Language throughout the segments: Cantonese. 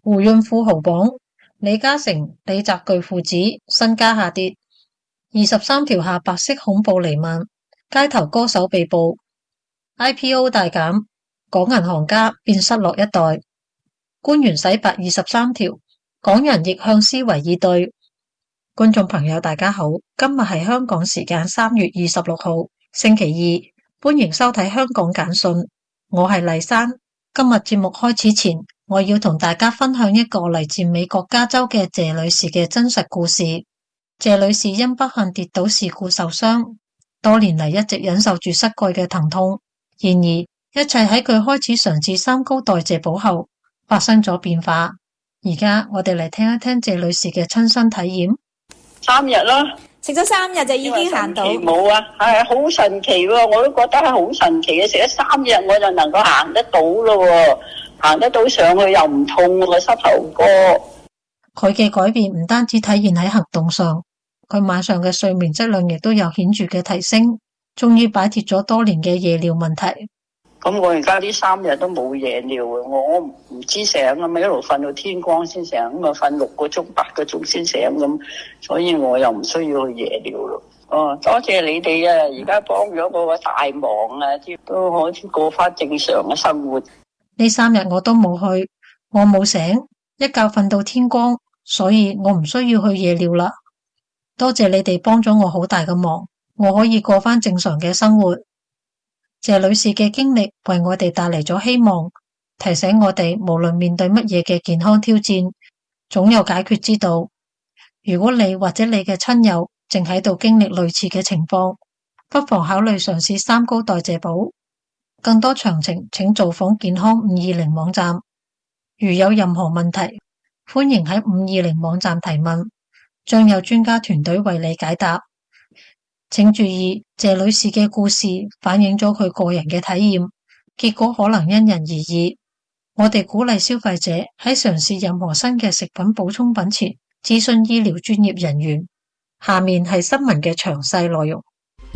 胡潤富豪榜，李嘉誠、李澤鉅父子身家下跌，23條下白色恐怖彌漫，街頭歌手被捕， IPO 大減，港銀行家變失落一代，官員洗白23條，港人逆向思維以對。觀眾朋友大家好，今日係香港時間3月26號星期二，歡迎收睇香港簡訊，我係麗珊。今日節目開始前，我要同大家分享一個嚟自美國加州嘅謝女士嘅真實故事。謝女士因不幸跌倒事故受傷，多年嚟一直忍受住膝蓋嘅疼痛。然而，一切喺佢開始嘗試三高代謝補後，發生咗變化。而家我哋嚟聽一聽謝女士嘅親身體驗。 3日啦， 食咗3日就已經行到。 冇啊，係好神奇喎！我都覺得係好神奇嘅，食咗3日我就能夠行得到咯，行得到上去又唔痛個膝頭哥。 佢嘅改變唔單止體現喺行動上，佢晚上嘅睡眠質量亦都有顯著嘅提升，終於擺脫咗多年嘅夜尿問題。 咁我而家呢3日都冇夜尿啊！我唔知醒啊嘛，一路瞓到天光先醒，咁啊瞓6個鐘、8個鐘先醒咁，所以我又唔需要去夜尿咯。哦，多謝你哋啊！而家幫咗我個大忙啊，都可以過翻正常嘅生活。 呢3日我都冇去，我冇醒，一覺瞓到天光，所以我唔需要去夜尿啦。多謝你哋幫咗我好大嘅忙，我可以過翻正常嘅生活。謝女士嘅經歷為我哋帶嚟咗希望，提醒我哋無論面對乜嘢嘅健康挑戰，總有解決之道。如果你或者你嘅親友正喺度經歷類似嘅情況，不妨考慮嘗試三高代謝補。更多詳情請造訪健康520網站。如有任何問題，歡迎喺520網站提問，將有專家團隊為你解答。請注意，謝女士嘅故事反映咗佢個人嘅體驗，結果可能因人而異。我哋鼓勵消費者喺嘗試任何新嘅食品補充品前，諮詢醫療專業人員。下面係新聞嘅詳細內容。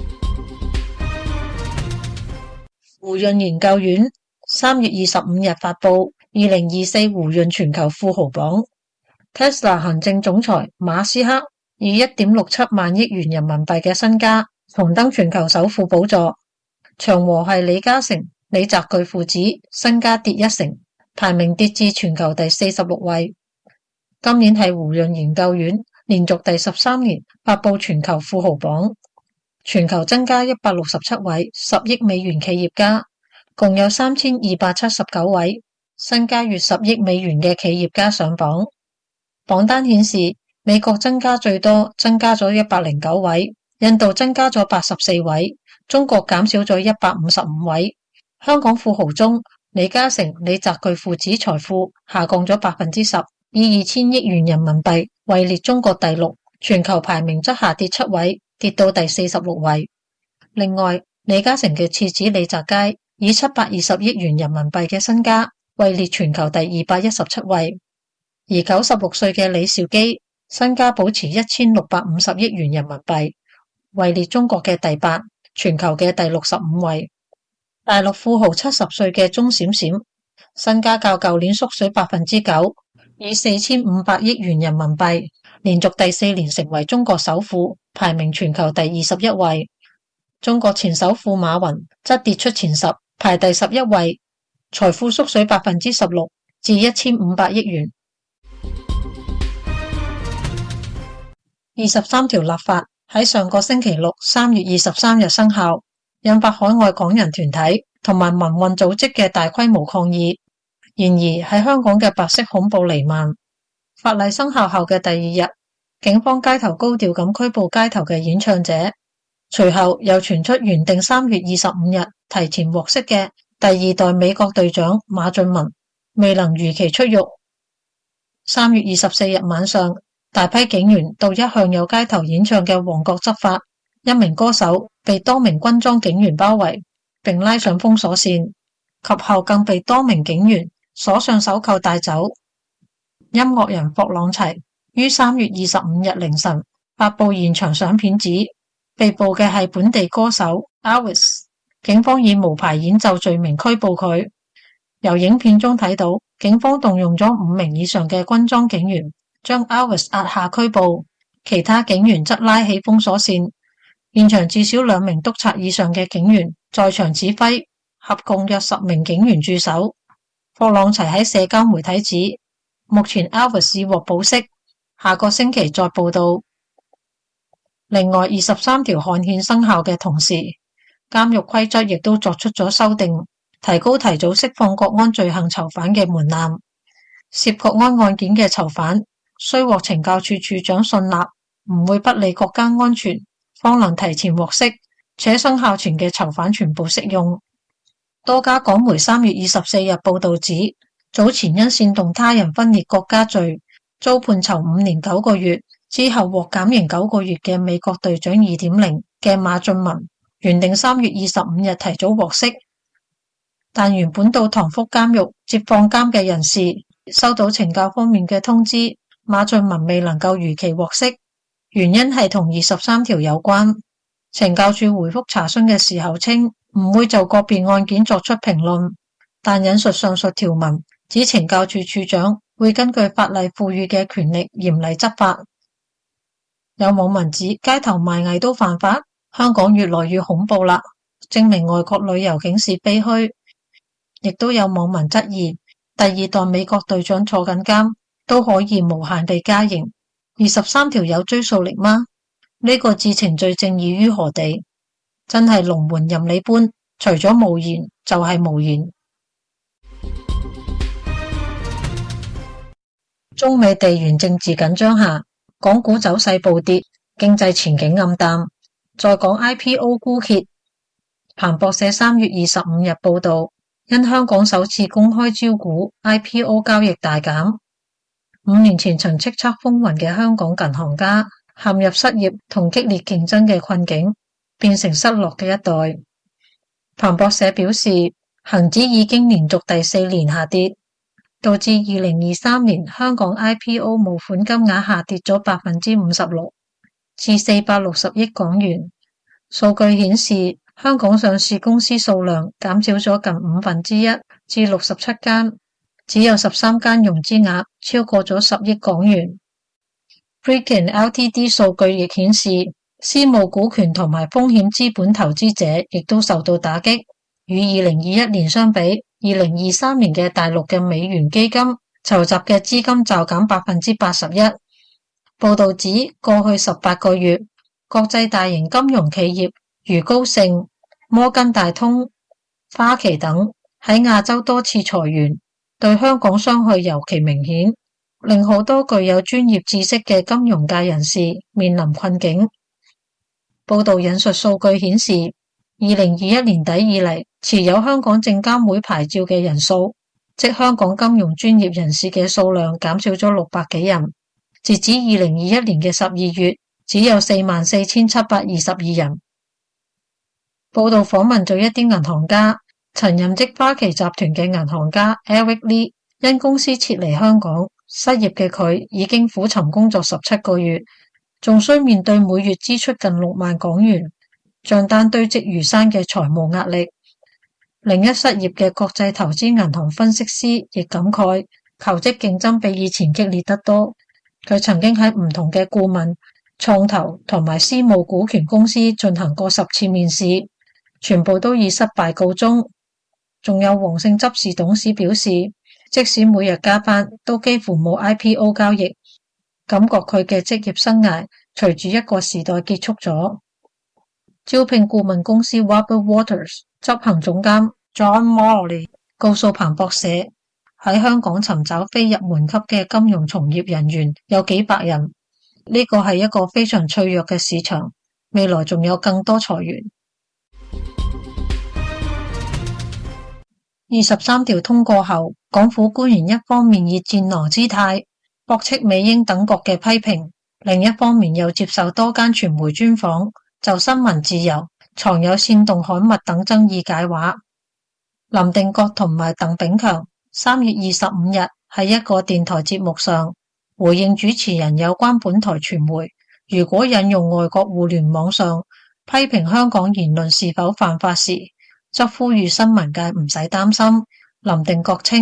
胡潤研究院3月25日發布2024胡潤全球富豪榜。Tesla 行政總裁馬斯克以1.67萬億元人民幣嘅身家重登全球首富寶座，長和係李嘉誠、李澤鉅父子身家跌1成，排名跌至全球第46位。今年係胡潤研究院連續第13年發布全球富豪榜，全球增加167位10億美元企業家，共有3279位身家逾10億美元嘅企業家上榜。榜單顯示，美國增加最多，增加咗109位，印度增加咗84位，中國減少咗155位。香港富豪中，李嘉誠、李澤鉅父子財富下降咗10%，以2000億元人民幣位列中國第6，全球排名則下跌7位，跌到第46位。另外，李嘉誠嘅次子李澤楷以720億元人民幣嘅身家位列全球第217位，而96歲嘅李兆基身家保持1650億元人民幣，位列中國嘅第8，全球嘅第65位。大陸富豪70歲嘅鐘閃閃身家較舊年縮水9%，以4500億元人民幣連續第4年成為中國首富，排名全球第21位。中國前首富馬雲則跌出前10，排第11位，財富縮水16%至1500億元。23條立法喺上個星期六3月23日生效，引發海外港人團體同埋民運組織嘅大規模抗議。然而喺香港嘅白色恐怖彌漫。法例生效後嘅第2日，警方街頭高調咁拘捕街頭嘅演唱者，隨後又傳出原定3月25日提前獲釋嘅第2代美國隊長馬俊文未能如期出獄。3月24日晚上，大批警員到一向有街頭演唱嘅旺角執法，一名歌手被多名軍裝警員包圍並拉上封鎖線，及後更被多名警員鎖上手銬帶走。音樂人霍朗齊於3月25日凌晨發布現場相片指，被捕嘅係本地歌手 Elvis， 警方以無牌演奏罪名拘捕佢。由影片中睇到， 警方動用咗5名以上嘅軍裝警員，將 Alves 押下拘捕，其他警員則拉起封鎖線。現場至少2名督察以上嘅警員在場指揮，合共約10名警員駐守。霍朗齊喺社交媒體指，目前 Alves 已獲保釋，下個星期再報道。另外，23條刊憲生效嘅同時，監獄規則亦都作出咗修訂，提高提早釋放國安罪行囚犯嘅門檻。涉國安案件嘅囚犯須獲懲教處處長信納唔會不利國家安全，方能提前獲釋，且生效前嘅囚犯全部適用。多家港媒3月24日報道指，早前因煽動他人分裂國家罪遭判囚5年9個月，之後獲減刑9個月嘅美國隊長 2.0 嘅馬俊文，原定3月25日提早獲釋，但原本到塘福監獄接放監嘅人士收到懲教方面嘅通知，馬俊文未能夠如期獲釋，原因係同23條有關。懲教處回覆查詢嘅時候稱，唔會就個別案件作出評論，但引述上述條文，指懲教處處長會根據法例賦予嘅權力嚴厲執法。有網民指街頭賣藝都犯法，香港越來越恐怖啦，證明外國旅遊警示非虛。亦都有網民質疑，第2代美國隊長坐緊監都可以無限地加刑，23條有追溯力嗎？呢個置程序正義於何地？真係龍門任你搬，除咗無言就係無言。中美地緣政治緊張下，港股走勢暴跌，經濟前景暗淡。再講 IPO 枯竭，彭博社3月25日報道，因香港首次公開招股 IPO 交易大減，5年前曾叱咤風雲嘅香港銀行家陷入失業同激烈競爭嘅困境，變成失落嘅一代。彭博社表示，恒指已經連續第4年下跌，導致2023年香港 IPO 募款金額下跌咗 56%， 至460億港元。數據顯示，香港上市公司數量減少咗近1/5至67間，只有13間融資額超過咗10億港元。Preqin Ltd 數據亦顯示，私募股權同埋風險資本投資者亦都受到打擊。與2021年相比，2023年嘅大陸嘅美元基金籌集嘅資金驟減 81%。報道指，過去18個月，國際大型金融企業如高盛、摩根大通、花旗等喺亞洲多次裁員，對香港傷害尤其明顯，令好多具有專業知識嘅金融界人士面臨困境。報道引述數據顯示，2021年底以嚟，持有香港證監會牌照嘅人數，即香港金融專業人士嘅數量減少咗600幾人，截至2021年嘅12月，只有44,722人。報道訪問咗一啲銀行家，曾任職花旗集團嘅銀行家 Eric Lee， 因公司撤離香港，失業嘅佢已經苦尋工作17個月，仲需面對每月支出近6萬港元，賬單堆積如山嘅財務壓力。另一失業嘅國際投資銀行分析師亦感慨，求職競爭比以前激烈得多。佢曾經喺唔同嘅顧問、創投同埋私募股權公司進行過10次面試，全部都以失敗告終。仲有黃姓執事董事表示，即使每日加班，都幾乎冇 IPO 交易，感覺佢嘅職業生涯隨住一個時代結束咗。招聘顧問公司 Robert Waters 執行總監 John Morley 告訴彭博社，喺香港尋找非入門級嘅金融從業人員有幾百人，呢個係一個非常脆弱嘅市場，未來仲有更多裁員。23條通過後，港府官員一方面以戰狼姿態駁斥美英等國嘅批評，另一方面又接受多間傳媒專訪，就新聞自由、藏有煽動刊物等爭議解話。林定國同埋鄧炳強3月25日喺一個電台節目上回應主持人有關本台傳媒如果引用外國互聯網上批評香港言論是否犯法時，則呼籲新聞界唔使擔心。林定國稱，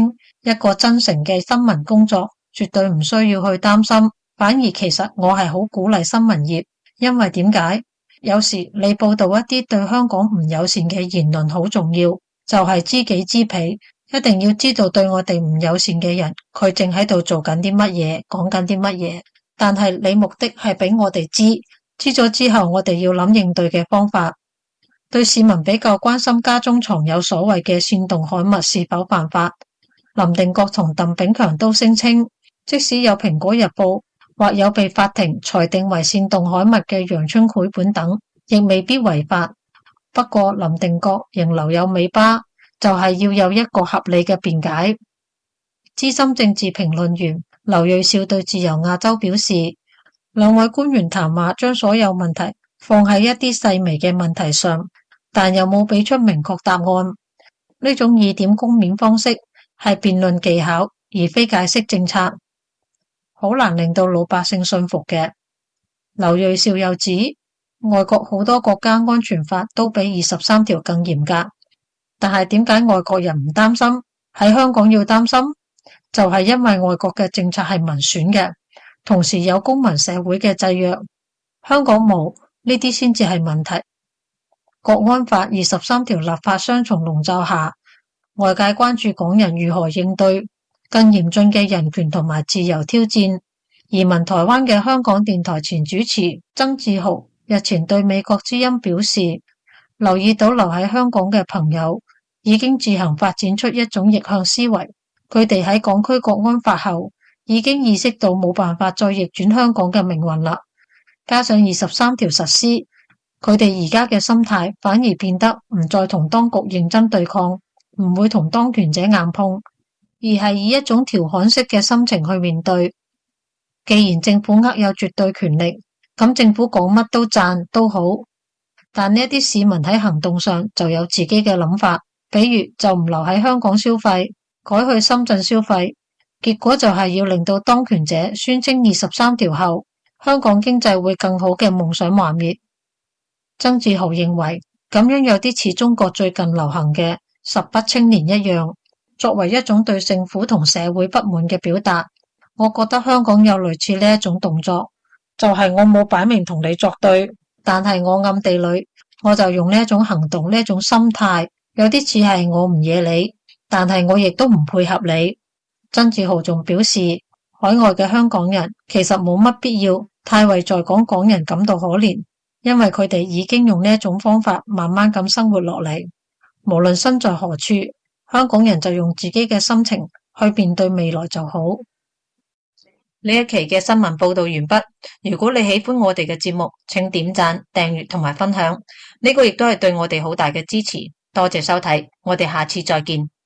一個真誠嘅新聞工作，絕對唔需要去擔心。反而其實我係好鼓勵新聞業，因為點解？有時你報道一啲對香港唔友善嘅言論好重要，就係知己知彼，一定要知道對我哋唔友善嘅人，佢正喺度做緊啲乜嘢，講緊啲乜嘢。但係你目的係俾我哋知咗之後，我哋要諗應對嘅方法。對市民比較關心家中藏有所謂嘅煽動刊物是否犯法，林定國同鄧炳強都聲稱，即使有蘋果日報或有被法庭裁定為煽動刊物嘅陽春繪本等，亦未必違法。不過林定國仍留有尾巴，就係要有一個合理嘅辯解。資深政治評論員劉銳紹對自由亞洲表示，兩位官員談話將所有問題放喺一啲細微嘅問題上，但又冇俾出明確答案。呢種以點攻面方式係辯論技巧，而非解釋政策，好難令到老百姓信服嘅。劉銳紹又指，外國好多國家安全法都比23條更嚴格，但係點解外國人唔擔心？喺香港要擔心，就係因為外國嘅政策係民選嘅，同時有公民社會嘅制約，香港冇，呢啲先至係問題。國安法23條立法雙重籠罩下，外界關注港人如何應對更嚴峻嘅人權同埋自由挑戰。移民台灣嘅香港電台前主持曾志豪日前對美國之音表示，留意到留喺香港嘅朋友已經自行發展出一種逆向思維，佢哋喺港區國安法後已經意識到冇辦法再逆轉香港嘅命運啦。加上23條實施，佢哋而家嘅心態反而變得唔再同當局認真對抗，唔會同當權者硬碰，而係以一種調侃式嘅心情去面對。既然政府握有絕對權力，咁政府講乜都讚都好，但呢一啲市民喺行動上就有自己嘅諗法，比如就唔留喺香港消費，改去深圳消費，結果就係要令到當權者宣稱23條後香港經濟會更好嘅夢想幻滅。曾志豪認為咁樣有啲似中國最近流行嘅十不青年一樣，作為一種對政府同社會不滿嘅表達。我覺得香港有類似呢一種動作，就係我冇擺明同你作對，但係我暗地裏我就用呢一種行動，呢一種心態，有啲似係我唔惹你，但係我亦都唔配合你。曾志豪仲表示，海外嘅香港人其實冇乜必要太為在港港人感到可憐，因為佢哋已經用呢一種方法慢慢咁生活落嚟。無論身在何處，香港人就用自己嘅心情去面對未來就好。呢一期嘅新聞報道完畢。如果你喜歡我哋嘅節目，請點讚、訂閱同埋分享，呢個亦都係對我哋好大嘅支持。多謝收睇，我哋下次再見。